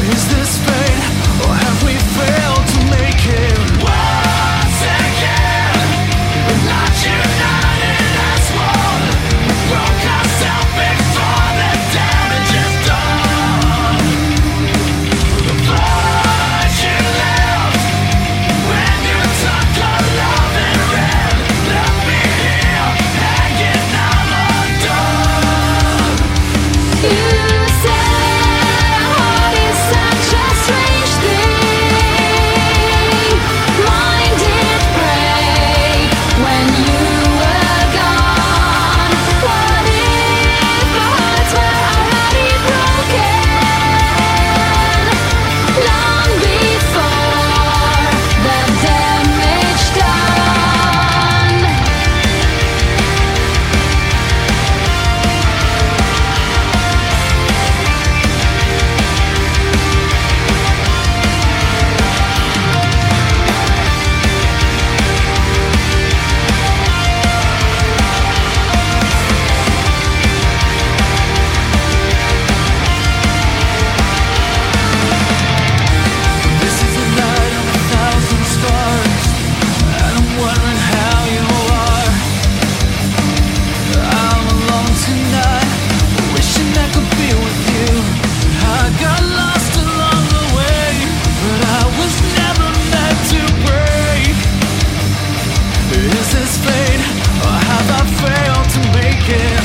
Is this fate, or have we failed to make it? Once again, we're not united as one. We broke ourselves before the damage is done. The blood you left when you took a loving red left me here hanging on undone. You said heart is such a strange thing. Mine did break when you were gone. What if our hearts were already broken long before the damage done? This is the night of 1,000 stars, and I'm wondering how you are. I'm alone tonight, wishing I could be with you. I got lost along the way, but I was never meant to break. Is this fate, or have I failed to make it?